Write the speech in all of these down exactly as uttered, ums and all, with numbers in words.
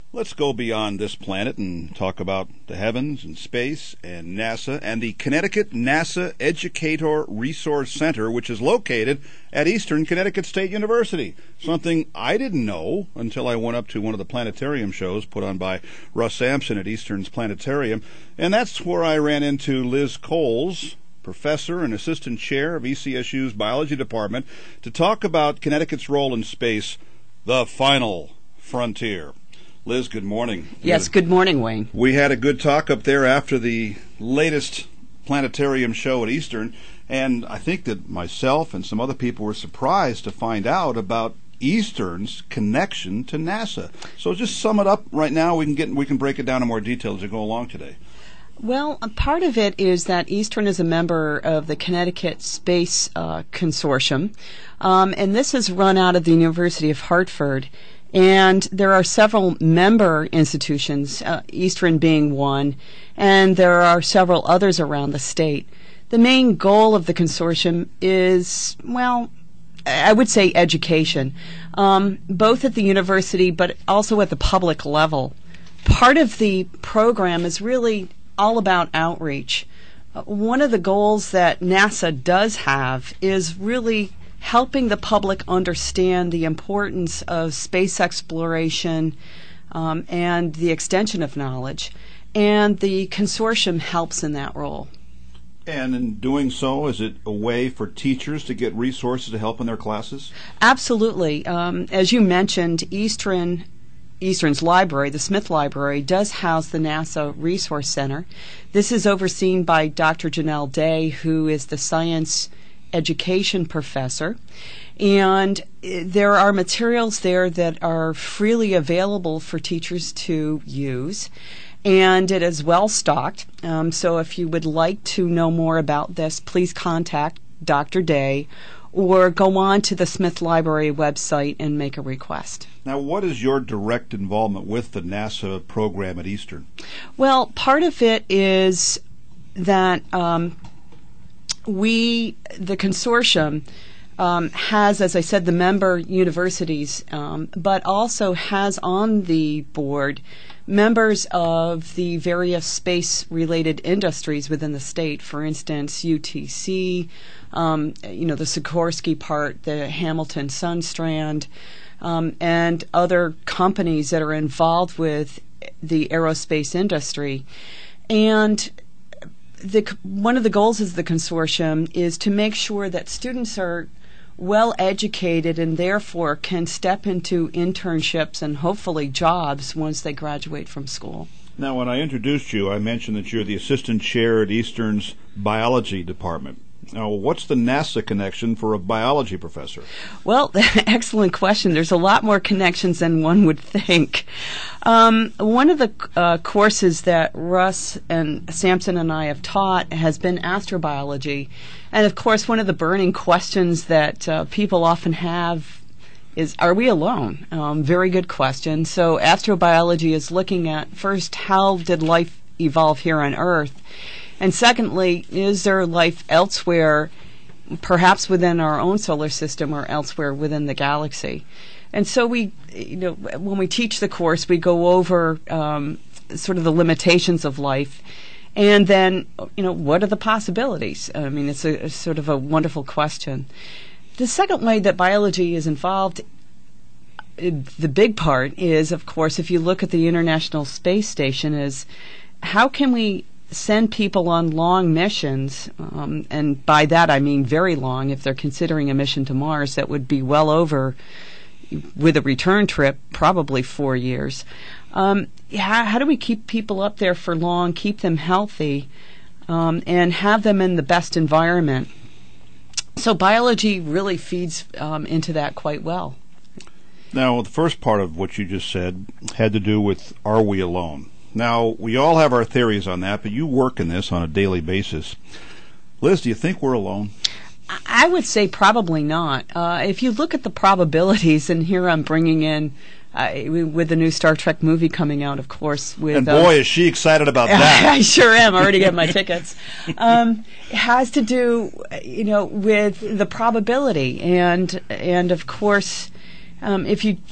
Let's go beyond this planet and talk about the heavens and space and NASA and the Connecticut NASA Educator Resource Center, which is located at Eastern Connecticut State University. Something I didn't know until I went up to one of the planetarium shows put on by Russ Sampson at Eastern's Planetarium. And that's where I ran into Liz Coles, professor and assistant chair of E C S U's biology department, to talk about Connecticut's role in space, the final frontier. Liz, good morning. Yes, good morning, Wayne. We had a good talk up there after the latest planetarium show at Eastern, and I think that myself and some other people were surprised to find out about Eastern's connection to NASA. So just sum it up right now. We can get we can break it down in more detail as we go along today. Well, a part of it is that Eastern is a member of the Connecticut Space uh, Consortium, um, and this is run out of the University of Hartford. And there are several member institutions, uh, Eastern being one, and there are several others around the state. The main goal of the consortium is, well, I would say education, um, both at the university but also at the public level. Part of the program is really all about outreach. Uh, one of the goals that NASA does have is really helping the public understand the importance of space exploration um, and the extension of knowledge. And the consortium helps in that role. And in doing so, is it a way for teachers to get resources to help in their classes? Absolutely. Um, as you mentioned, Eastern Eastern's library, the Smith Library, does house the NASA Resource Center. This is overseen by Doctor Janelle Day, who is the science education professor, and there are materials there that are freely available for teachers to use, and it is well stocked. Um, so if you would like to know more about this, please contact Doctor Day or go on to the Smith Library website and make a request. Now, what is your direct involvement with the NASA program at Eastern? Well, part of it is that um, We, the consortium, um, has, as I said, the member universities, um, but also has on the board members of the various space-related industries within the state. For instance, U T C, um, you know, the Sikorsky part, the Hamilton Sunstrand, um, and other companies that are involved with the aerospace industry. And The, one of the goals of the consortium is to make sure that students are well educated and therefore can step into internships and hopefully jobs once they graduate from school. Now, when I introduced you, I mentioned that you're the assistant chair at Eastern's biology department. Now, what's the NASA connection for a biology professor? Well, excellent question. There's a lot more connections than one would think. Um, one of the uh, courses that Russ and Sampson and I have taught has been astrobiology. And, of course, one of the burning questions that uh, people often have is, are we alone? Um, very good question. So astrobiology is looking at, first, how did life evolve here on Earth? And secondly, is there life elsewhere, perhaps within our own solar system or elsewhere within the galaxy? And so we, you know, when we teach the course, we go over um, sort of the limitations of life, and then, you know, what are the possibilities? I mean, it's a, a sort of a wonderful question. The second way that biology is involved, the big part is, of course, if you look at the International Space Station, is how can we send people on long missions, um, and by that I mean very long. If they're considering a mission to Mars, that would be well over, with a return trip, probably four years. Um, how, how do we keep people up there for long, keep them healthy, um, and have them in the best environment? So biology really feeds um, into that quite well. Now, the first part of what you just said had to do with, are we alone? Now, we all have our theories on that, but you work in this on a daily basis. Liz, do you think we're alone? I would say probably not. Uh, if you look at the probabilities, and here I'm bringing in, uh, with the new Star Trek movie coming out, of course. With, and boy, uh, is she excited about that. I sure am. I already got my tickets. Um, it has to do, you know, with the probability. And, and of course, um, if you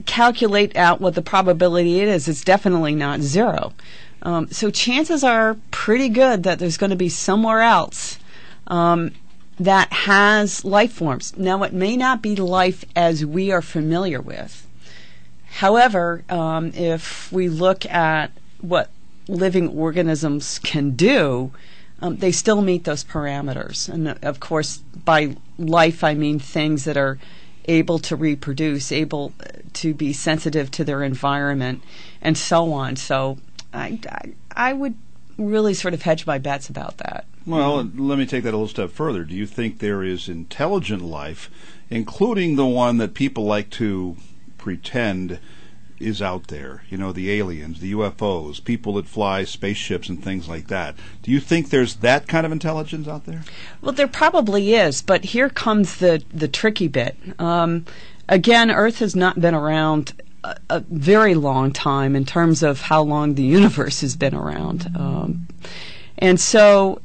calculate out what the probability is, it's definitely not zero. Um, so chances are pretty good that there's going to be somewhere else um, that has life forms. Now, it may not be life as we are familiar with. However, um, if we look at what living organisms can do, um, they still meet those parameters. And, of course, by life, I mean things that are able to reproduce, able to be sensitive to their environment, and so on. So I, I, I would really sort of hedge my bets about that. Well, let me take that a little step further. Do you think there is intelligent life, including the one that people like to pretend is out there? You know, the aliens, the U F Os, people that fly spaceships and things like that. Do you think there's that kind of intelligence out there? Well, there probably is, but here comes the, the tricky bit. Um, again, Earth has not been around a, a very long time in terms of how long the universe has been around. Um, and so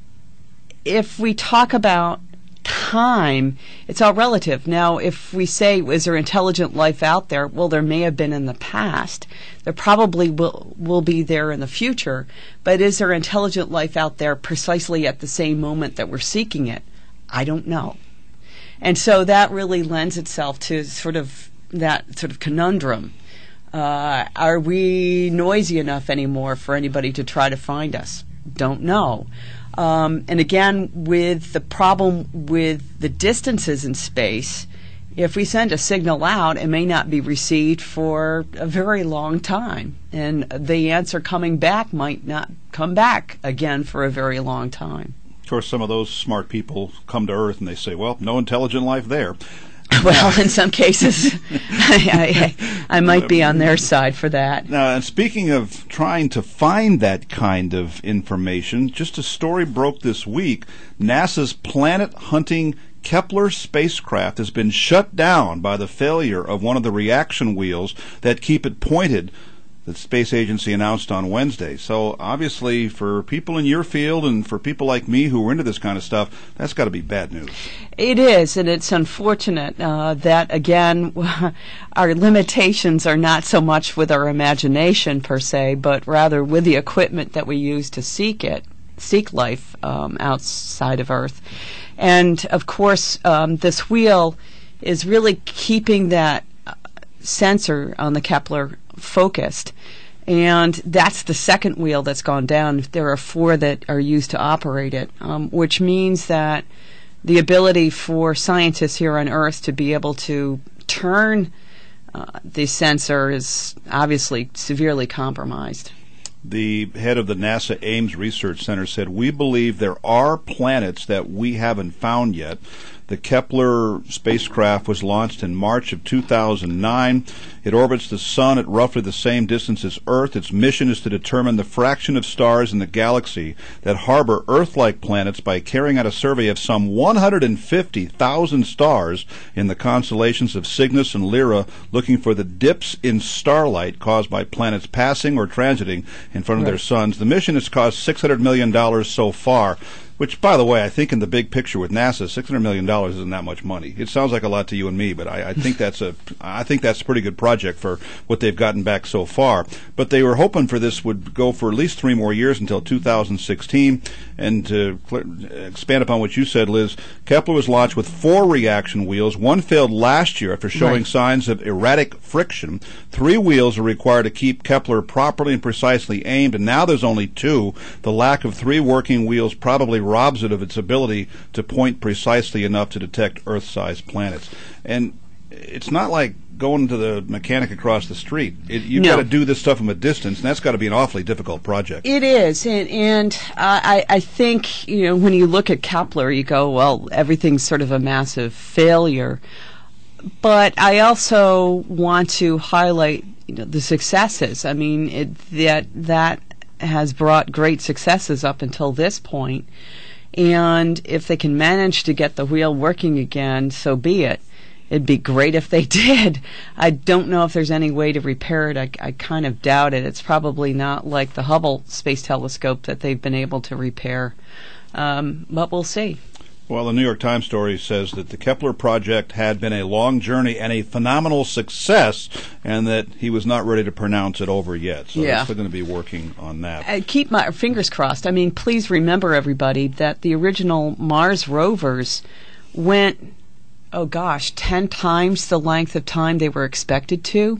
if we talk about time, it's all relative. Now, if we say, is there intelligent life out there? Well, there may have been in the past. There probably will will be there in the future. But is there intelligent life out there precisely at the same moment that we're seeking it? I don't know. And so that really lends itself to sort of that sort of conundrum. Uh, are we noisy enough anymore for anybody to try to find us? Don't know. Um, and again, with the problem with the distances in space, if we send a signal out, it may not be received for a very long time. And the answer coming back might not come back again for a very long time. Of course, some of those smart people come to Earth and they say, well, no intelligent life there. Well, in some cases, I, I, I might be on their side for that. Now, and speaking of trying to find that kind of information, just a story broke this week. NASA's planet-hunting Kepler spacecraft has been shut down by the failure of one of the reaction wheels that keep it pointed, the space agency announced on Wednesday. So obviously for people in your field and for people like me who are into this kind of stuff, that's got to be bad news. It is, and it's unfortunate uh, that, again, our limitations are not so much with our imagination per se, but rather with the equipment that we use to seek it, seek life um, outside of Earth. And, of course, um, this wheel is really keeping that uh, sensor on the Kepler focused, and that's the second wheel that's gone down. There are four that are used to operate it, um, which means that the ability for scientists here on Earth to be able to turn uh, the sensor is obviously severely compromised. The head of the NASA Ames Research Center said, "We believe there are planets that we haven't found yet." The Kepler spacecraft was launched in March of two thousand nine. It orbits the Sun at roughly the same distance as Earth. Its mission is to determine the fraction of stars in the galaxy that harbor Earth-like planets by carrying out a survey of some one hundred fifty thousand stars in the constellations of Cygnus and Lyra, looking for the dips in starlight caused by planets passing or transiting in front of right. their suns. The mission has cost six hundred million dollars so far. Which, by the way, I think in the big picture with NASA, six hundred million dollars isn't that much money. It sounds like a lot to you and me, but I, I think that's a, I think that's a pretty good project for what they've gotten back so far. But they were hoping for this would go for at least three more years until two thousand sixteen. And to cl- expand upon what you said, Liz, Kepler was launched with four reaction wheels. One failed last year after showing right. signs of erratic friction. Three wheels are required to keep Kepler properly and precisely aimed, and now there's only two. The lack of three working wheels probably robs it of its ability to point precisely enough to detect Earth-sized planets. And it's not like going to the mechanic across the street. It, you've no. got to do this stuff from a distance, and that's got to be an awfully difficult project. It is, and, and uh, I, I think, you know, when you look at Kepler, you go, well, everything's sort of a massive failure. But I also want to highlight, you know, the successes. I mean, it, that that has brought great successes up until this point. And if they can manage to get the wheel working again, so be it. It'd be great if they did. I don't know if there's any way to repair it. I, I kind of doubt it. It's probably not like the Hubble Space Telescope that they've been able to repair. Um, but we'll see. Well, the New York Times story says that the Kepler project had been a long journey and a phenomenal success, and that he was not ready to pronounce it over yet. So yeah. they're still going to be working on that. I keep my fingers crossed. I mean, please remember, everybody, that the original Mars rovers went, oh gosh, ten times the length of time they were expected to.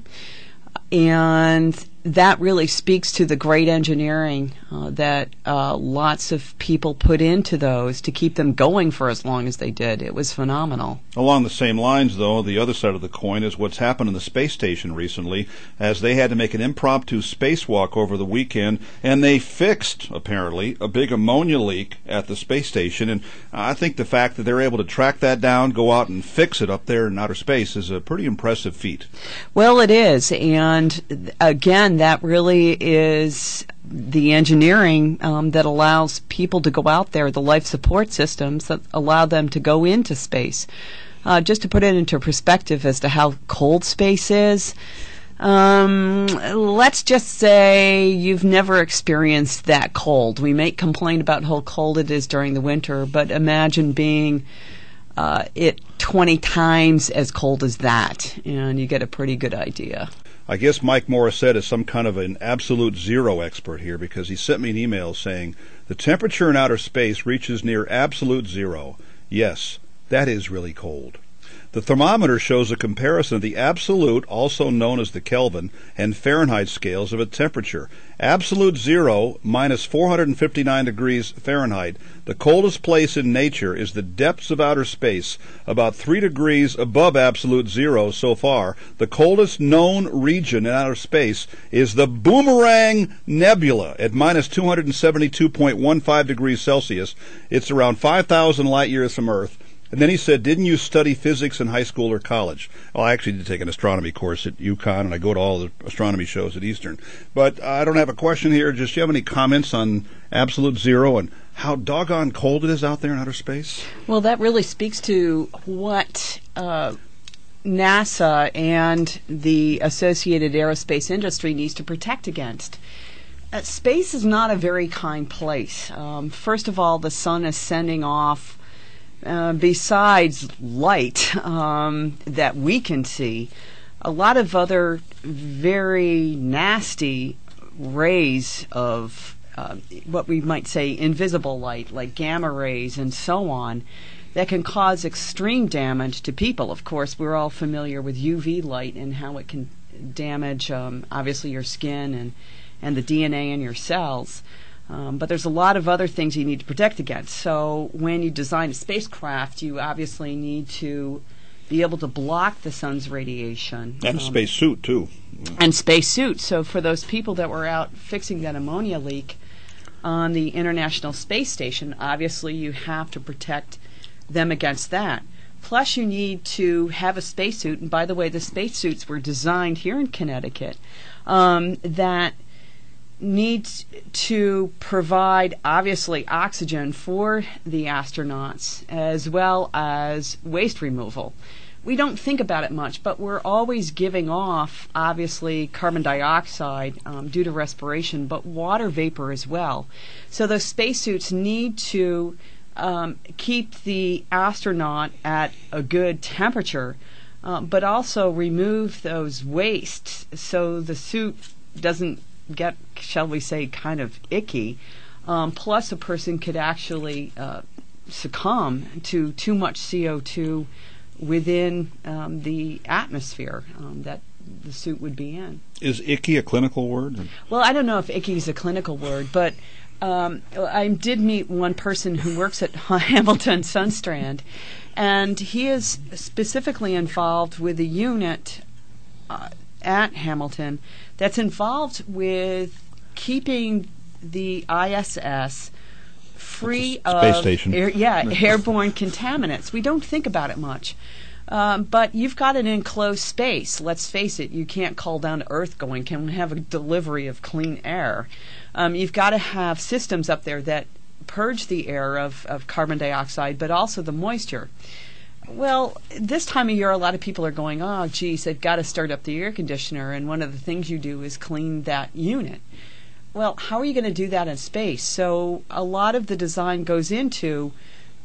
And that really speaks to the great engineering uh, that uh, lots of people put into those to keep them going for as long as they did. It was phenomenal. Along the same lines, though, the other side of the coin is what's happened in the space station recently, as they had to make an impromptu spacewalk over the weekend, and they fixed, apparently, a big ammonia leak at the space station. And I think the fact that they're able to track that down, go out and fix it up there in outer space is a pretty impressive feat. Well, it is. And again, that really is the engineering um, that allows people to go out there, the life support systems that allow them to go into space. Uh, just to put it into perspective as to how cold space is, um, let's just say you've never experienced that cold. We may complain about how cold it is during the winter, but imagine being uh, it twenty times as cold as that, and you get a pretty good idea. I guess Mike Morissette is some kind of an absolute zero expert here, because he sent me an email saying, the temperature in outer space reaches near absolute zero. Yes, that is really cold. The thermometer shows a comparison of the absolute, also known as the Kelvin, and Fahrenheit scales of a temperature. Absolute zero, minus four hundred fifty-nine degrees Fahrenheit. The coldest place in nature is the depths of outer space, about three degrees above absolute zero so far. The coldest known region in outer space is the Boomerang Nebula at minus two hundred seventy-two point one five degrees Celsius. It's around five thousand light years from Earth. And then he said, didn't you study physics in high school or college? Well, I actually did take an astronomy course at UConn, and I go to all the astronomy shows at Eastern. But I don't have a question here. Just do you have any comments on absolute zero and how doggone cold it is out there in outer space? Well, that really speaks to what uh, NASA and the associated aerospace industry needs to protect against. Uh, space is not a very kind place. Um, first of all, the sun is sending off Uh, besides light um, that we can see, a lot of other very nasty rays of uh, what we might say invisible light, like gamma rays and so on, that can cause extreme damage to people. Of course, we're all familiar with U V light and how it can damage, um, obviously, your skin and, and the D N A in your cells. Um, but there's a lot of other things you need to protect against. So when you design a spacecraft, you obviously need to be able to block the sun's radiation. And a um, space suit, too. And space suit. So for those people that were out fixing that ammonia leak on the International Space Station, obviously you have to protect them against that. Plus you need to have a spacesuit, and by the way, the spacesuits were designed here in Connecticut, um, that needs to provide, obviously, oxygen for the astronauts as well as waste removal. We don't think about it much, but we're always giving off, obviously, carbon dioxide um, due to respiration, but water vapor as well. So those spacesuits need to um, keep the astronaut at a good temperature, uh, but also remove those wastes so the suit doesn't get, shall we say, kind of icky. Um, plus, a person could actually uh, succumb to too much C O two within um, the atmosphere um, that the suit would be in. Is icky a clinical word? Well, I don't know if icky is a clinical word, but um, I did meet one person who works at Hamilton Sunstrand, and he is specifically involved with a unit uh, at Hamilton that's involved with keeping the I S S free Space of station. Air, yeah, airborne contaminants. We don't think about it much. Um, but you've got an enclosed space. Let's face it, you can't call down to Earth going, can we have a delivery of clean air? Um, you've got to have systems up there that purge the air of, of carbon dioxide, but also the moisture. Well, this time of year, a lot of people are going, oh, geez, they've got to start up the air conditioner, and one of the things you do is clean that unit. Well, how are you going to do that in space? So a lot of the design goes into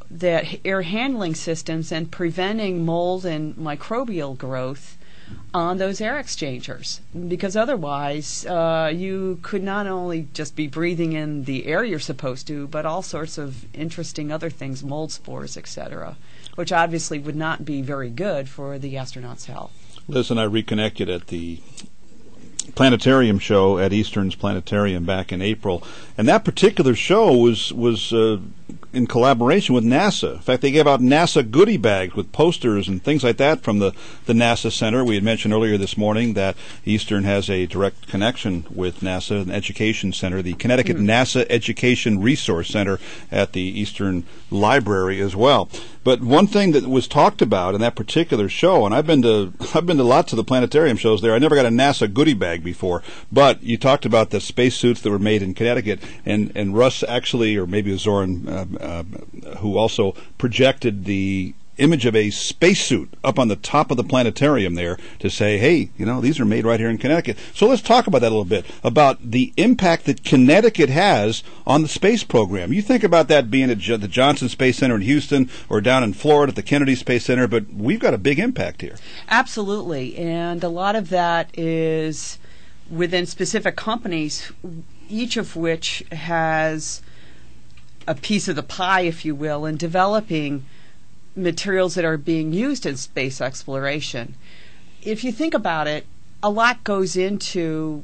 that air handling systems and preventing mold and microbial growth on those air exchangers, because otherwise uh, you could not only just be breathing in the air you're supposed to, but all sorts of interesting other things, mold spores, et cetera, which obviously would not be very good for the astronauts' health. Liz and I reconnected at the planetarium show at Eastern's Planetarium back in April, and that particular show was was uh, in collaboration with NASA. In fact, they gave out NASA goodie bags with posters and things like that from the, the NASA Center. We had mentioned earlier this morning that Eastern has a direct connection with NASA, an education center, the Connecticut mm. NASA Education Resource Center at the Eastern Library as well. But one thing that was talked about in that particular show, and I've been to I've been to lots of the planetarium shows there. I never got a NASA goodie bag before, but you talked about the spacesuits that were made in Connecticut, and, and Russ actually, or maybe it was Zoran, uh, uh, who also projected the image of a spacesuit up on the top of the planetarium there to say, hey, you know, these are made right here in Connecticut. So let's talk about that a little bit, about the impact that Connecticut has on the space program. You think about that being at the Johnson Space Center in Houston or down in Florida at the Kennedy Space Center, but we've got a big impact here. Absolutely, and a lot of that is within specific companies, each of which has a piece of the pie, if you will, in developing materials that are being used in space exploration. If you think about it, a lot goes into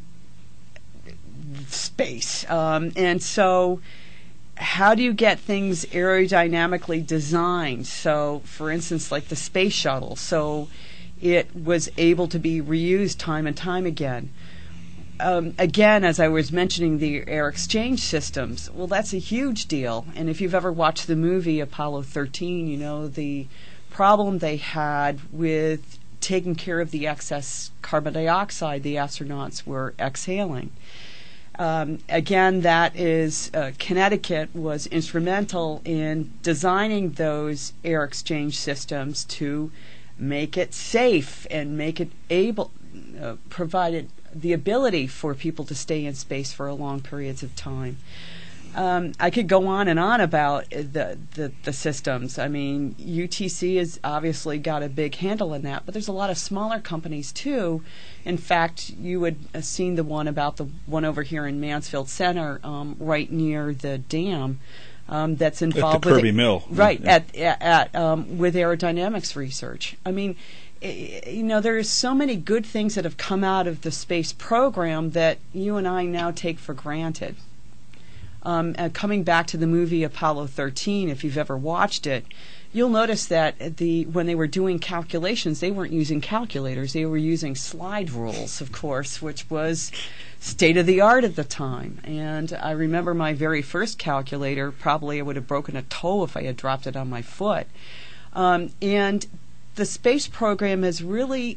space. Um, and so how do you get things aerodynamically designed? So, for instance, like the space shuttle, so it was able to be reused time and time again. Um, again, as I was mentioning, the air exchange systems, well, that's a huge deal. And if you've ever watched the movie Apollo thirteen, you know the problem they had with taking care of the excess carbon dioxide the astronauts were exhaling. Um, again, that is, uh, Connecticut was instrumental in designing those air exchange systems to make it safe and make it able, uh, provided the ability for people to stay in space for long periods of time. Um, I could go on and on about the, the the systems. I mean, U T C has obviously got a big handle in that, but there's a lot of smaller companies too. In fact, you had uh, seen the one about the one over here in Mansfield Center, um, right near the dam, um, that's involved at the with Kirby it, Mill, right? Yeah. At at, at um, with aerodynamics research. I mean, you know, there are so many good things that have come out of the space program that you and I now take for granted. Um, uh, coming back to the movie Apollo thirteen, if you've ever watched it, you'll notice that the when they were doing calculations, they weren't using calculators. They were using slide rules, of course, which was state of the art at the time. And I remember my very first calculator, probably I would have broken a toe if I had dropped it on my foot. Um, and the space program has really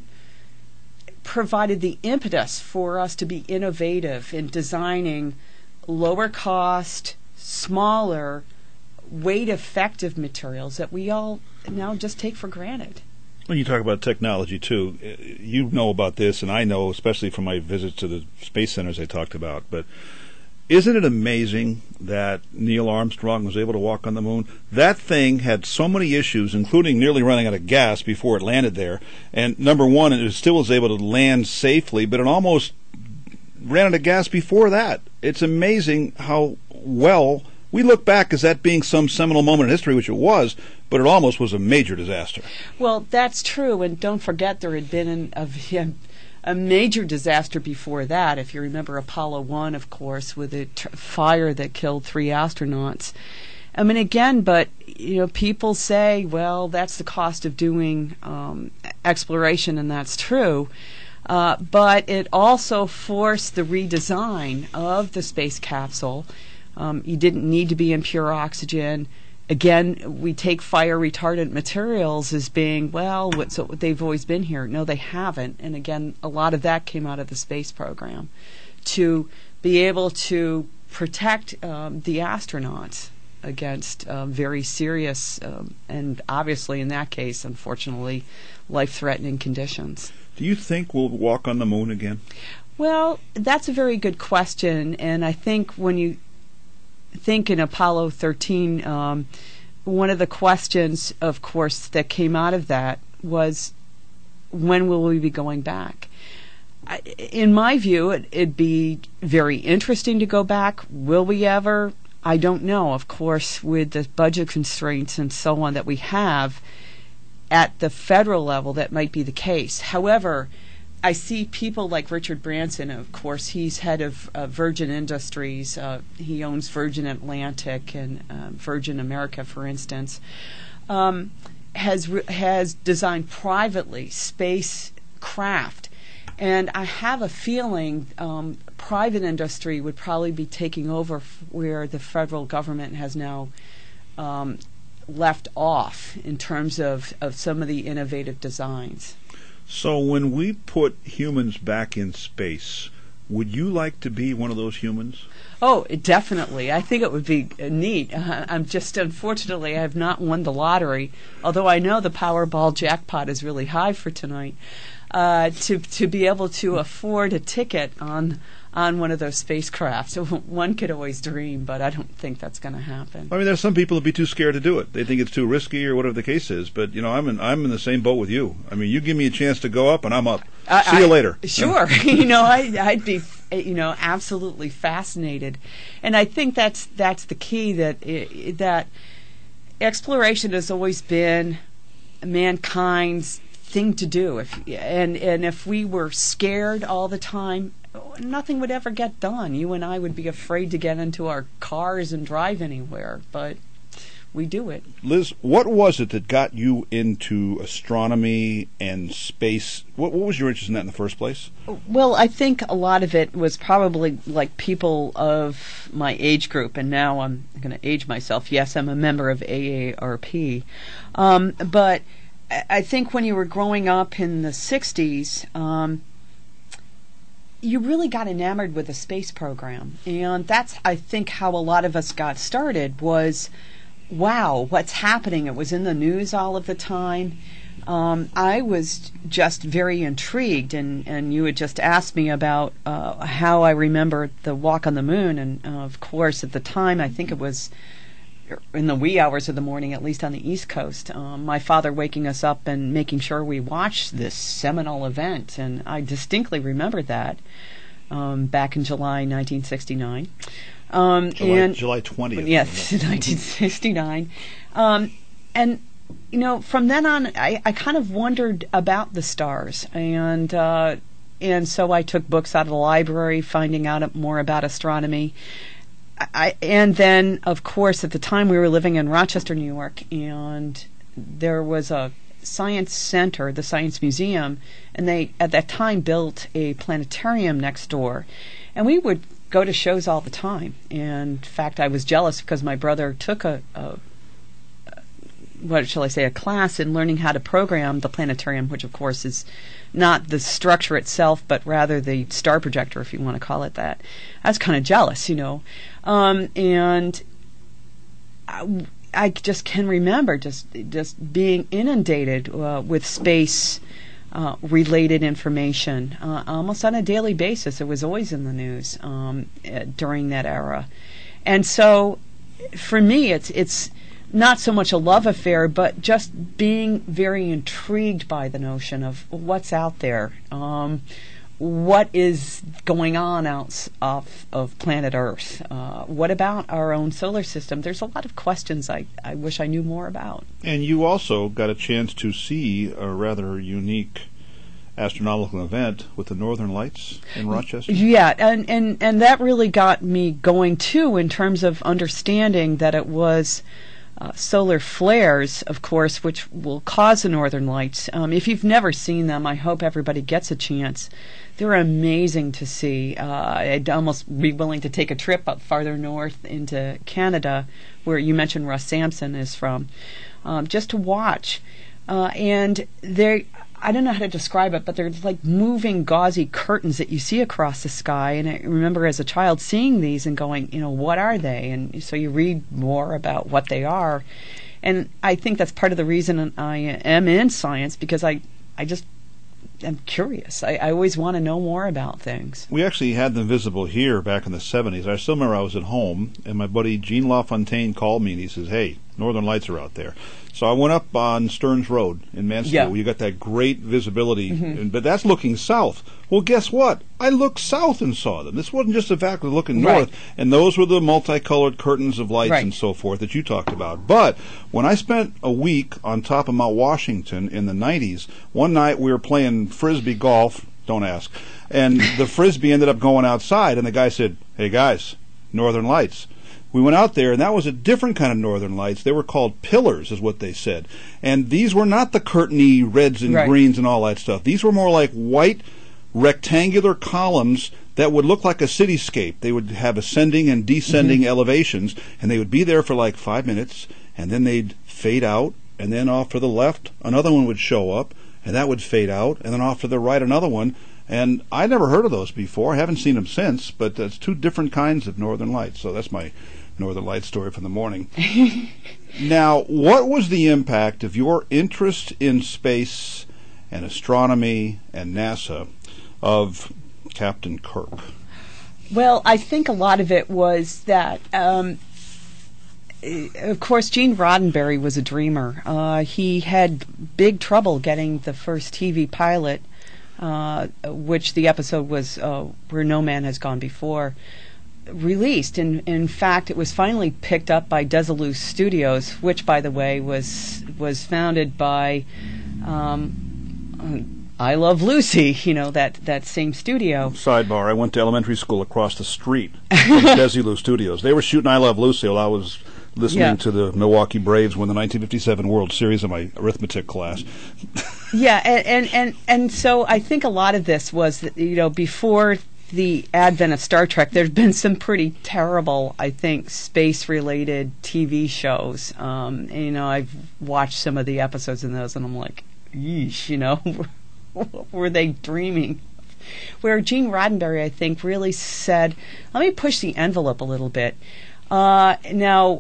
provided the impetus for us to be innovative in designing lower cost, smaller, weight effective materials that we all now just take for granted. When you talk about technology too, you know about this, and I know, especially from my visits to the space centers I talked about, but isn't it amazing that Neil Armstrong was able to walk on the moon? That thing had so many issues, including nearly running out of gas before it landed there. And number one, it still was able to land safely, but it almost ran out of gas before that. It's amazing how well we look back as that being some seminal moment in history, which it was, but it almost was a major disaster. Well, that's true, and don't forget there had been an, a, a major disaster before that. If you remember Apollo one, of course, with a t- fire that killed three astronauts. I mean, again, but, you know, people say, well, that's the cost of doing um, exploration, and that's true. Uh, but it also forced the redesign of the space capsule. Um, you didn't need to be in pure oxygen. Again, we take fire retardant materials as being, well, what, so they've always been here. No, they haven't. And again, a lot of that came out of the space program to be able to protect um, the astronauts against uh, very serious um, and obviously in that case, unfortunately, life-threatening conditions. Do you think we'll walk on the moon again? Well, that's a very good question, and I think when you think in Apollo thirteen, um, one of the questions, of course, that came out of that was, when will we be going back? I, in my view, it, it'd be very interesting to go back. Will we ever? I don't know. Of course, with the budget constraints and so on that we have at the federal level, that might be the case. However, I see people like Richard Branson. Of course, he's head of uh, Virgin Industries. Uh, he owns Virgin Atlantic and uh, Virgin America, for instance. Um, has re- has designed privately spacecraft, and I have a feeling um, private industry would probably be taking over f- where the federal government has now um, left off in terms of, of some of the innovative designs. So when we put humans back in space, would you like to be one of those humans? Oh, definitely. I think it would be uh, neat. Uh, I'm just, unfortunately, I have not won the lottery, although I know the Powerball jackpot is really high for tonight, uh, to to be able to afford a ticket on on one of those spacecraft. So one could always dream, but I don't think that's going to happen. I mean, there's some people who'd be too scared to do it. They think it's too risky or whatever the case is. But, you know, I'm in, I'm in the same boat with you. I mean, you give me a chance to go up and I'm up. Uh, See you I, later. Sure. you know, I, I'd be, you know, absolutely fascinated. And I think that's that's the key, that it, that exploration has always been mankind's thing to do. If and and if we were scared all the time, nothing would ever get done. You and I would be afraid to get into our cars and drive anywhere, but we do it. Liz, what was it that got you into astronomy and space? What, what was your interest in that in the first place? Well, I think a lot of it was probably like people of my age group, and now I'm going to age myself. Yes, I'm a member of A A R P. Um, but I think when you were growing up in the sixties, um, you really got enamored with the space program. And that's, I think, how a lot of us got started was, wow, what's happening? It was in the news all of the time. Um, I was just very intrigued, and, and you had just asked me about uh, how I remember the walk on the moon. And, uh, of course, at the time, I think it was in the wee hours of the morning, at least on the East Coast, um, my father waking us up and making sure we watched this seminal event. And I distinctly remember that um, back in July nineteen sixty-nine. Um, July, and, July twentieth. Yes, nineteen sixty-nine. Um, and, you know, from then on, I, I kind of wondered about the stars. And uh, and so I took books out of the library, finding out more about astronomy. I, and then, of course, at the time we were living in Rochester, New York, and there was a science center, the Science Museum, and they, at that time, built a planetarium next door. And we would go to shows all the time. And in fact, I was jealous because my brother took a, a what shall I say, a class in learning how to program the planetarium, which of course is not the structure itself, but rather the star projector, if you want to call it that. I was kind of jealous, you know. Um, and I, I just can remember just just being inundated uh, with space uh, related information uh, almost on a daily basis. It was always in the news um, uh, during that era. And so for me, it's it's not so much a love affair, but just being very intrigued by the notion of what's out there, um, what is going on out of, of planet Earth, uh, what about our own solar system. There's a lot of questions I, I wish I knew more about. And you also got a chance to see a rather unique astronomical event with the Northern Lights in Rochester. Yeah, and, and, and that really got me going, too, in terms of understanding that it was Uh, solar flares, of course, which will cause the Northern Lights. Um, if you've never seen them, I hope everybody gets a chance. They're amazing to see. Uh, I'd almost be willing to take a trip up farther north into Canada, where you mentioned Russ Sampson is from, um, just to watch. Uh, and they're, I don't know how to describe it, but they're like moving gauzy curtains that you see across the sky. And I remember as a child seeing these and going, you know, what are they? And so you read more about what they are. And I think that's part of the reason I am in science, because I, I just I'm curious. I, I always want to know more about things. We actually had them visible here back in the seventies. I still remember I was at home, and my buddy Gene LaFontaine called me, and he says, hey, Northern Lights are out there. So I went up on Stearns Road in Mansfield. Yeah. You got that great visibility, Mm-hmm. and, but that's looking south. Well, guess what? I looked south and saw them. This wasn't just the fact of looking north. Right. And those were the multicolored curtains of lights Right. and so forth that you talked about. But when I spent a week on top of Mount Washington in the nineties, one night we were playing Frisbee golf. Don't ask. And the Frisbee ended up going outside, and the guy said, hey, guys, Northern Lights. We went out there, and that was a different kind of Northern Lights. They were called pillars, is what they said. And these were not the curtainy reds and Right. greens and all that stuff. These were more like white rectangular columns that would look like a cityscape. They would have ascending and descending Mm-hmm. elevations, and they would be there for like five minutes, and then they'd fade out, and then off to the left, another one would show up, and that would fade out, and then off to the right, another one. And I never heard of those before. I haven't seen them since, but it's two different kinds of Northern Lights. So that's my Northern Lights story for the morning. Now, what was the impact of your interest in space and astronomy and NASA of Captain Kirk? Well, I think a lot of it was that, um, eh, of course, Gene Roddenberry was a dreamer. Uh, he had big trouble getting the first T V pilot, uh, which the episode was uh, Where No Man Has Gone Before, released. In, in fact, it was finally picked up by Desilu Studios, which, by the way, was was founded by um, I Love Lucy, you know, that, that same studio. Sidebar, I went to elementary school across the street from Desilu Studios. They were shooting I Love Lucy while I was listening Yeah. to the Milwaukee Braves win the nineteen fifty-seven World Series in my arithmetic class. Yeah, and, and, and, and so I think a lot of this was, that, you know, before the advent of Star Trek, there's been some pretty terrible, I think, space-related T V shows. Um, and, you know, I've watched some of the episodes in those, and I'm like, yeesh, you know, what were they dreaming? Where Gene Roddenberry, I think, really said, let me push the envelope a little bit. Uh, now,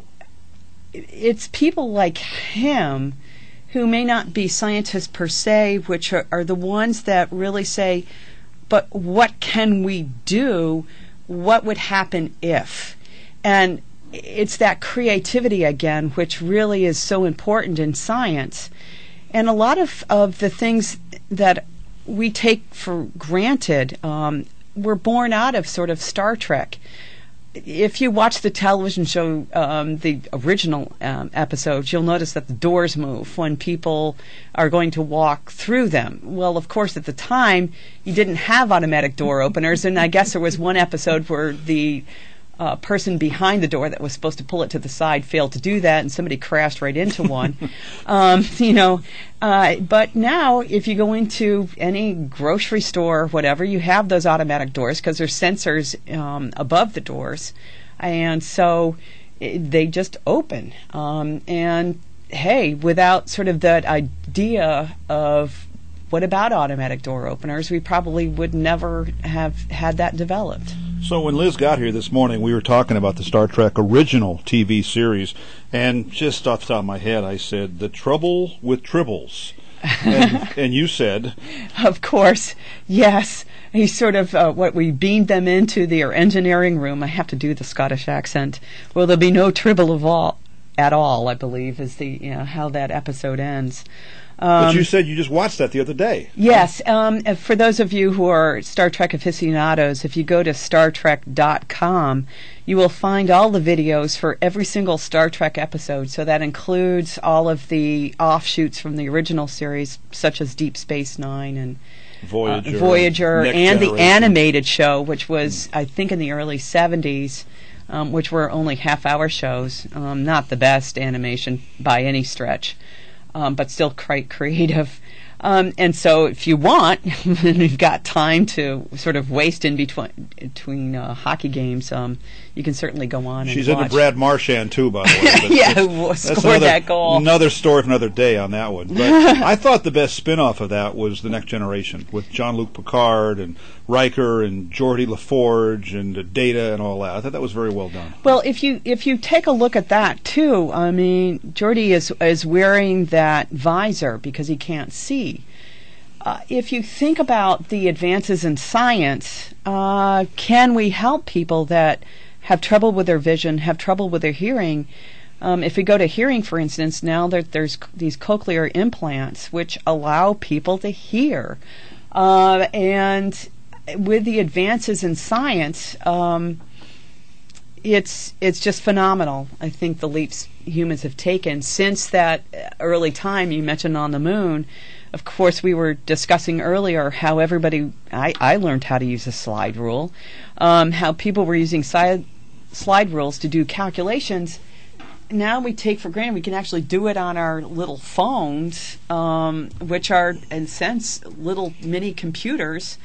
it's people like him who may not be scientists per se, which are, are the ones that really say, but what can we do? What would happen if? And it's that creativity again, which really is so important in science. And a lot of, of the things that we take for granted um, were born out of sort of Star Trek. If you watch the television show, um, the original um, episodes, you'll notice that the doors move when people are going to walk through them. Well, of course, at the time, you didn't have automatic door openers, and I guess there was one episode where the uh, person behind the door that was supposed to pull it to the side failed to do that, and somebody crashed right into one. um, you know, uh, but now, if you go into any grocery store or whatever, you have those automatic doors because there's sensors um, above the doors, and so it, they just open. Um, and hey, without sort of that idea of what about automatic door openers, we probably would never have had that developed. So when Liz got here this morning, we were talking about the Star Trek original T V series, and just off the top of my head, I said, the trouble with tribbles. And, and you said... Of course, yes. He sort of, uh, what we beamed them into their engineering room. I have to do the Scottish accent. Well, there'll be no tribble of all, at all, I believe, is the you know, how that episode ends. But you said you just watched that the other day. Yes. Um, for those of you who are Star Trek aficionados, if you go to star trek dot com, you will find all the videos for every single Star Trek episode. So that includes all of the offshoots from the original series, such as Deep Space Nine and Voyager, uh, Voyager Next and the Generation. animated show, which was, I think, in the early seventies, um, which were only half-hour shows. Um, not the best animation by any stretch. Um, but still quite creative. Um, and so if you want, and you've got time to sort of waste in between between uh, hockey games, um, you can certainly go on and She's watch. into Brad Marchand, too, by the way. But yeah, that's- who that's scored another, that goal. Another story for another day on that one. But I thought the best spin-off of that was The Next Generation with Jean-Luc Picard and Riker and Geordi LaForge and uh, Data and all that. I thought that was very well done. Well, if you if you take a look at that too, I mean, Geordi is is wearing that visor because he can't see. uh, if you think about the advances in science, uh, can we help people that have trouble with their vision, have trouble with their hearing? Um, if we go to hearing, for instance, now that there's c- these cochlear implants which allow people to hear. Uh, and with the advances in science, um, it's it's just phenomenal. I think the leaps humans have taken since that early time you mentioned on the moon. Of course, we were discussing earlier how everybody, I, I learned how to use a slide rule, um, how people were using slide, slide rules to do calculations. Now we take for granted we can actually do it on our little phones, um, which are, in a sense, little mini computers.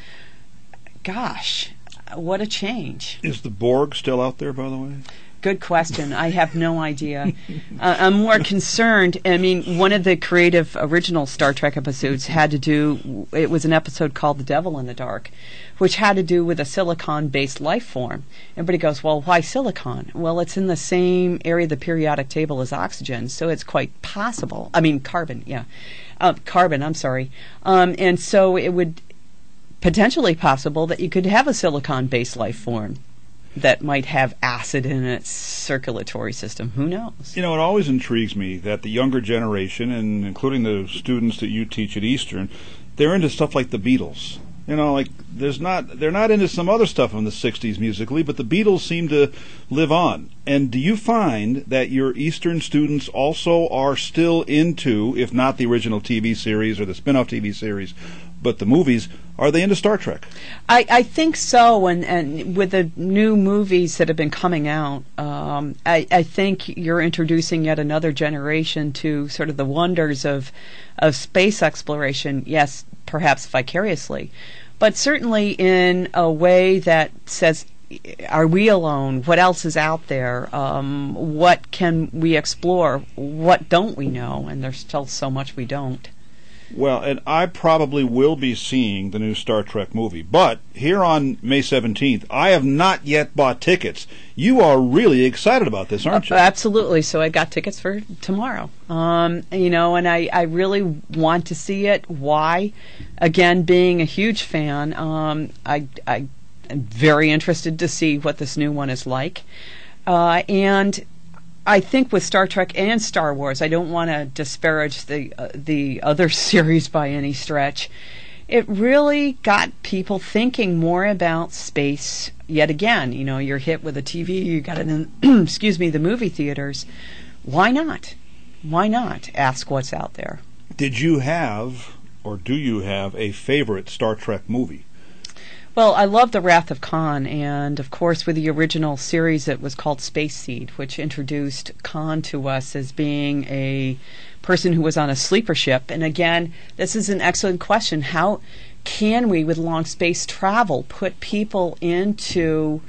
Gosh, what a change. Is the Borg still out there, by the way? Good question. I have no idea. uh, I'm more concerned. I mean, one of the creative original Star Trek episodes had to do, it was an episode called The Devil in the Dark, which had to do with a silicon-based life form. Everybody goes, well, why silicon? Well, it's in the same area of the periodic table as oxygen, so it's quite possible. I mean, carbon, yeah. Uh, carbon, I'm sorry. Um, and so it would potentially possible that you could have a silicon-based life form that might have acid in its circulatory system. Who knows? You know, it always intrigues me that the younger generation, and including the students that you teach at Eastern, they're into stuff like the Beatles. You know, like there's not they're not into some other stuff from the sixties musically, but the Beatles seem to live on. And do you find that your Eastern students also are still into, if not the original T V series or the spin-off T V series, but the movies, are they into Star Trek? I, I think so, and, and with the new movies that have been coming out, um, I, I think you're introducing yet another generation to sort of the wonders of of space exploration, yes, perhaps vicariously, but certainly in a way that says, are we alone? What else is out there? Um, what can we explore? What don't we know? And there's still so much we don't. Well, and I probably will be seeing the new Star Trek movie, but here on May seventeenth, I have not yet bought tickets. You are really excited about this, aren't you? Uh, absolutely. So I got tickets for tomorrow. Um, you know, and I, I really want to see it. Why? Again, being a huge fan, um, I, I am very interested to see what this new one is like. Uh, and I think with Star Trek and Star Wars, I don't want to disparage the uh, the other series by any stretch. It really got people thinking more about space. Yet again, you know, you're hit with a T V, you got it in, excuse me, the movie theaters. Why not? Why not ask what's out there? Did you have, or do you have, a favorite Star Trek movie? Well, I love The Wrath of Khan, and of course with the original series it was called Space Seed, which introduced Khan to us as being a person who was on a sleeper ship. And again, this is an excellent question. How can we, with long space travel, put people into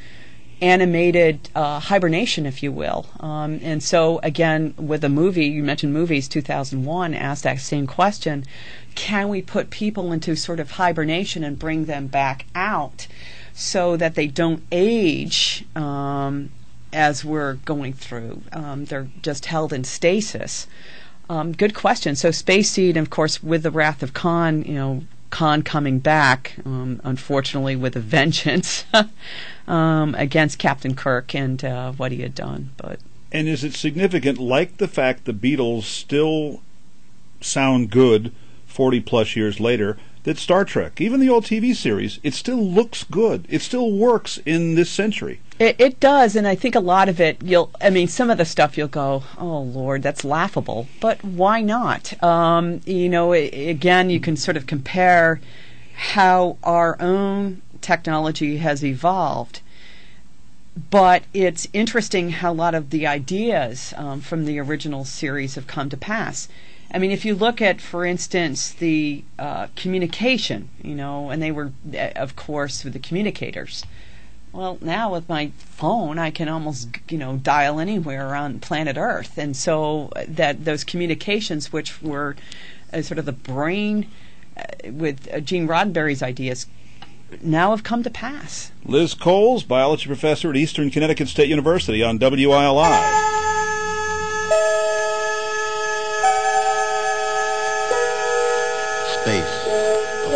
animated uh, hibernation, if you will? Um, and so again, with a movie, you mentioned movies, two thousand one asked that same question. Can we put people into sort of hibernation and bring them back out so that they don't age um, as we're going through? Um, they're just held in stasis. Um, good question. So Space Seed, of course, with the Wrath of Khan, you know, Khan coming back, um, unfortunately with a vengeance um, against Captain Kirk and uh, what he had done. But and is it significant, like the fact the Beatles still sound good forty plus years later, that Star Trek, even the old T V series, it still looks good. It still works in this century. It, it does, and I think a lot of it, you'll, I mean, some of the stuff you'll go, oh, Lord, that's laughable. But why not? Um, you know, it, again, you can sort of compare how our own technology has evolved. But it's interesting how a lot of the ideas um, from the original series have come to pass. I mean, if you look at, for instance, the uh, communication, you know, and they were, of course, with the communicators. Well, now with my phone, I can almost, you know, dial anywhere on planet Earth. And so that those communications, which were uh, sort of the brain uh, with uh, Gene Roddenberry's ideas, now have come to pass. Liz Coles, biology professor at Eastern Connecticut State University on W I L I. Space,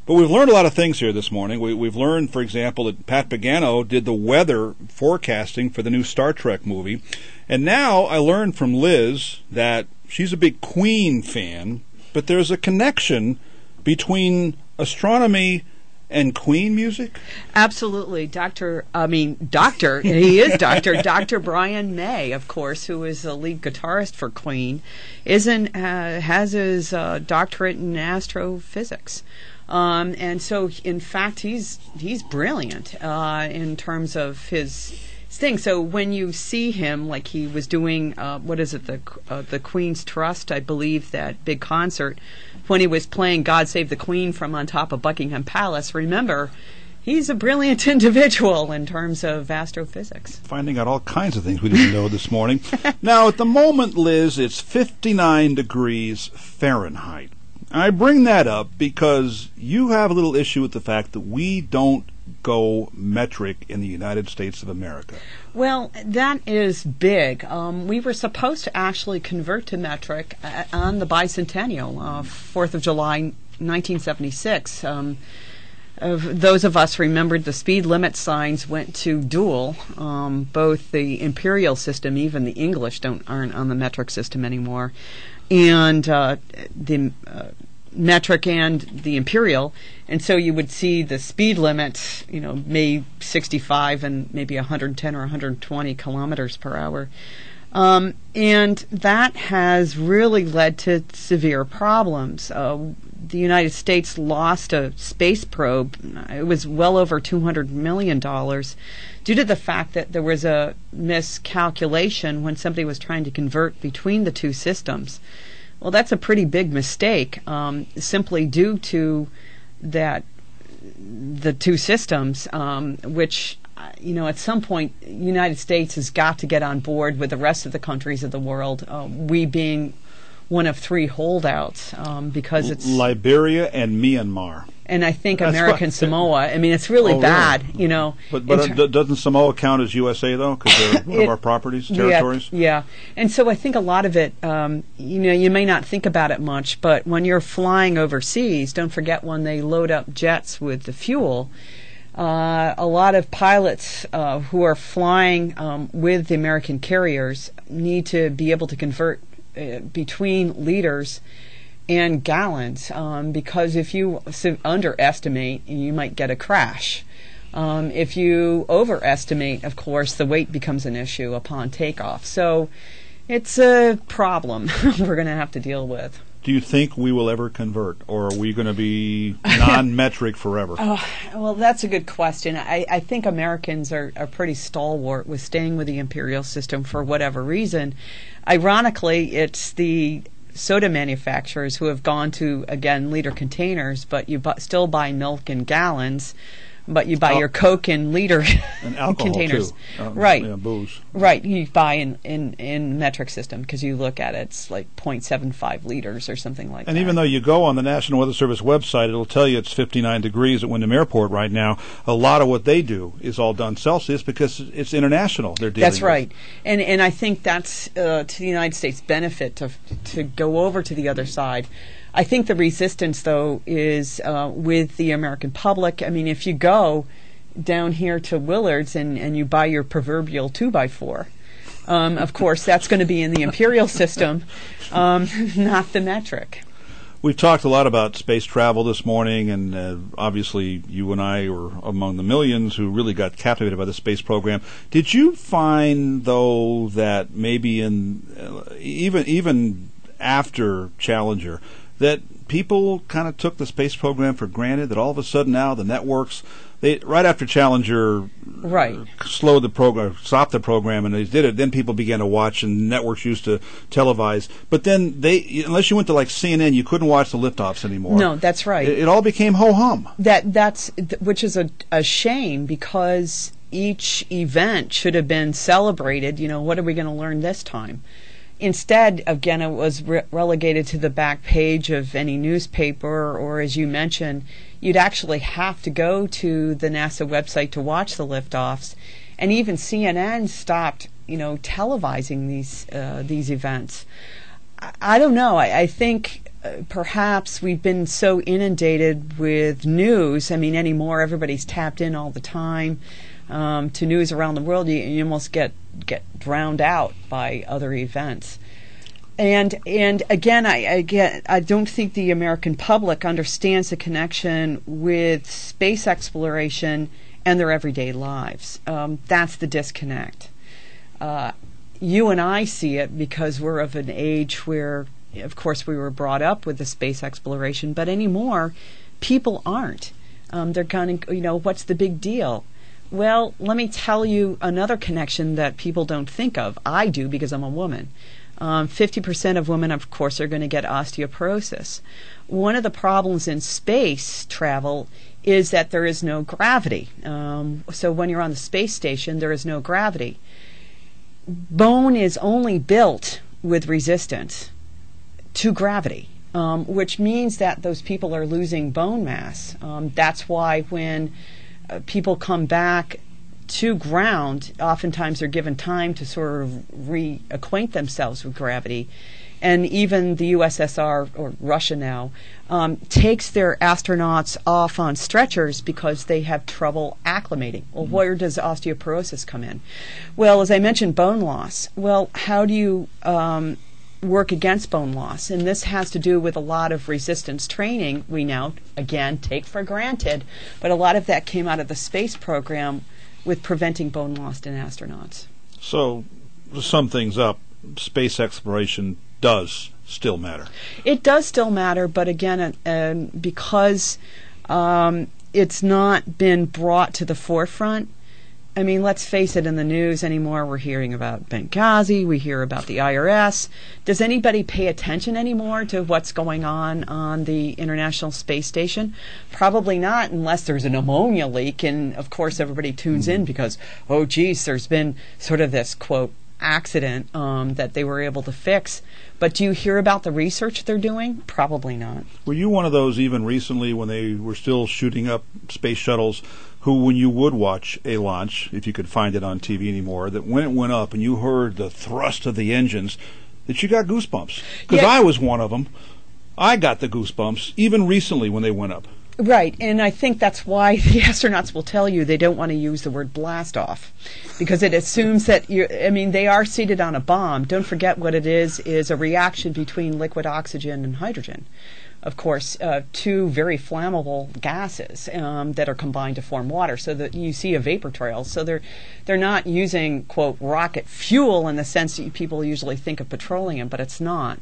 But we've learned a lot of things here this morning. We, we've learned, for example, that Pat Pagano did the weather forecasting for the new Star Trek movie. And now I learned from Liz that she's a big Queen fan, but there's a connection between astronomy and Queen music? Absolutely. Doctor, I mean, Doctor, he is Doctor Doctor Brian May, of course, who is the lead guitarist for Queen, isn't, uh, has his uh, doctorate in astrophysics. Um, and so, in fact, he's he's brilliant uh, in terms of his thing. So when you see him, like he was doing, uh, what is it, the uh, the Queen's Trust, I believe, that big concert, when he was playing God Save the Queen from on top of Buckingham Palace, remember, he's a brilliant individual in terms of astrophysics. Finding out all kinds of things we didn't know this morning. Now, at the moment, Liz, it's fifty-nine degrees Fahrenheit. I bring that up because you have a little issue with the fact that we don't go metric in the United States of America. Well, that is big. Um, we were supposed to actually convert to metric uh, on the bicentennial, uh, fourth of July, nineteen seventy-six. Um, of those of us remembered the speed limit signs went to dual. Um, both the imperial system, even the English, don't aren't on the metric system anymore, and uh, the uh, metric and the imperial, and so you would see the speed limit, you know, maybe sixty-five and maybe one hundred ten or one hundred twenty kilometers per hour. Um, and that has really led to severe problems. Uh, the United States lost a space probe. It was well over two hundred million dollars due to the fact that there was a miscalculation when somebody was trying to convert between the two systems. Well, that's a pretty big mistake, um, simply due to that the two systems, um, which, you know, at some point, the United States has got to get on board with the rest of the countries of the world, uh, we being one of three holdouts, um, because it's Liberia and Myanmar. And I think That's American what, Samoa. I mean, it's really oh, bad, really? you know. But, but uh, ter- d- doesn't Samoa count as U S A, though, because they're one it, of our properties, territories? Yeah, yeah. And so I think a lot of it, um, you know, you may not think about it much, but when you're flying overseas, don't forget when they load up jets with the fuel, uh, a lot of pilots uh, who are flying um, with the American carriers need to be able to convert uh, between liters and gallons, um, because if you underestimate, you might get a crash. Um, if you overestimate, of course, the weight becomes an issue upon takeoff. So it's a problem we're going to have to deal with. Do you think we will ever convert, or are we going to be non-metric forever? Oh, well, that's a good question. I, I think Americans are, are pretty stalwart with staying with the imperial system for whatever reason. Ironically, it's the soda manufacturers who have gone to, again, liter containers, but you bu- still buy milk in gallons, but you buy oh. your Coke in liter and alcohol containers. Too. Um, right. Yeah, booze. Right. You buy in, in, in metric system because you look at it, it's like zero point seven five liters or something like and that. And even though you go on the National Weather Service website, it'll tell you it's fifty-nine degrees at Wyndham Airport right now. A lot of what they do is all done Celsius because it's international they're dealing That's right. with. And and I think that's uh, to the United States' benefit to to go over to the other side. I think the resistance, though, is uh, with the American public. I mean, if you go down here to Willard's and, and you buy your proverbial two by four, um, of course, that's going to be in the imperial system, um, not the metric. We've talked a lot about space travel this morning, and uh, obviously you and I were among the millions who really got captivated by the space program. Did you find, though, that maybe in uh, even even after Challenger, that people kind of took the space program for granted, that all of a sudden now the networks, they right after Challenger right. uh, slowed the program, stopped the program, and they did it, then people began to watch, and networks used to televise. But then they, unless you went to like C N N, you couldn't watch the liftoffs anymore. No, that's right. It, it all became ho-hum. That that's which is a, a shame, because each event should have been celebrated. You know, what are we going to learn this time? Instead, again, it was re- relegated to the back page of any newspaper, or, as you mentioned, you'd actually have to go to the NASA website to watch the liftoffs, and even C N N stopped, you know, televising these uh, these events. I, I don't know. I, I think perhaps we've been so inundated with news. I mean, anymore, everybody's tapped in all the time um, to news around the world. You, you almost get get drowned out by other events. And and again, I, I get I don't think the American public understands the connection with space exploration and their everyday lives. Um, that's the disconnect. Uh, you and I see it because we're of an age where, of course, we were brought up with the space exploration, but anymore, people aren't. Um, they're kind of, you know, what's the big deal? Well, let me tell you another connection that people don't think of. I do because I'm a woman. Um, fifty percent of women, of course, are going to get osteoporosis. One of the problems in space travel is that there is no gravity. Um, so when you're on the space station, there is no gravity. Bone is only built with resistance to gravity, um, which means that those people are losing bone mass. Um, that's why when uh, people come back to ground, oftentimes they're given time to sort of reacquaint themselves with gravity. And even the U S S R, or Russia now, um, takes their astronauts off on stretchers because they have trouble acclimating. Well, mm-hmm. Where does osteoporosis come in? Well, as I mentioned, bone loss. Well, how do you um, work against bone loss? And this has to do with a lot of resistance training we now, again, take for granted. But a lot of that came out of the space program with preventing bone loss in astronauts. So, to sum things up, space exploration does still matter. It does still matter, but again, uh, uh, because um, it's not been brought to the forefront. I mean, let's face it, in the news anymore, we're hearing about Benghazi, we hear about the I R S. Does anybody pay attention anymore to what's going on on the International Space Station? Probably not, unless there's a pneumonia leak, and of course everybody tunes in because, oh geez, there's been sort of this, quote, accident um, that they were able to fix. But do you hear about the research they're doing? Probably not. Were you one of those even recently when they were still shooting up space shuttles who, when you would watch a launch, if you could find it on T V anymore, that when it went up and you heard the thrust of the engines, that you got goosebumps? Because yeah. I was one of them. I got the goosebumps even recently when they went up. Right, and I think that's why the astronauts will tell you they don't want to use the word blast off, because it assumes that you're, I mean, they are seated on a bomb. Don't forget what it is, is a reaction between liquid oxygen and hydrogen. Of course, uh, two very flammable gases um, that are combined to form water, so that you see a vapor trail. So they're they're not using, quote, rocket fuel in the sense that people usually think of petroleum, but it's not.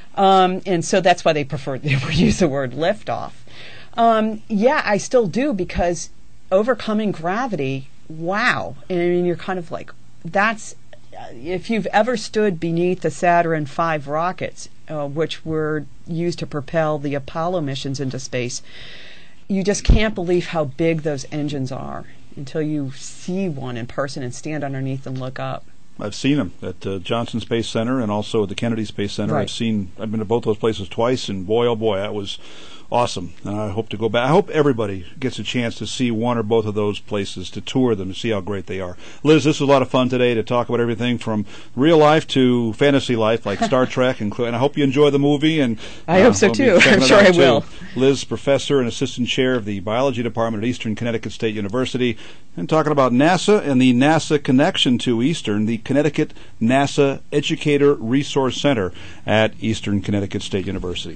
Um, and so that's why they prefer they use the word liftoff. Um, yeah, I still do, because overcoming gravity, wow. I mean, you're kind of like, that's, if you've ever stood beneath the Saturn five rockets, uh, which were used to propel the Apollo missions into space, you just can't believe how big those engines are until you see one in person and stand underneath and look up. I've seen them at uh, Johnson Space Center and also at the Kennedy Space Center. Right. I've seen, I've been to both those places twice, and boy, oh boy, that was awesome. And I hope to go back. I hope everybody gets a chance to see one or both of those places, to tour them, to see how great they are. Liz, this was a lot of fun today to talk about everything from real life to fantasy life, like Star Trek, and, and I hope you enjoy the movie. And I uh, hope so we'll too. I'm sure I will. Too. Liz, professor and assistant chair of the biology department at Eastern Connecticut State University, and talking about NASA and the NASA connection to Eastern, the Connecticut NASA Educator Resource Center at Eastern Connecticut State University.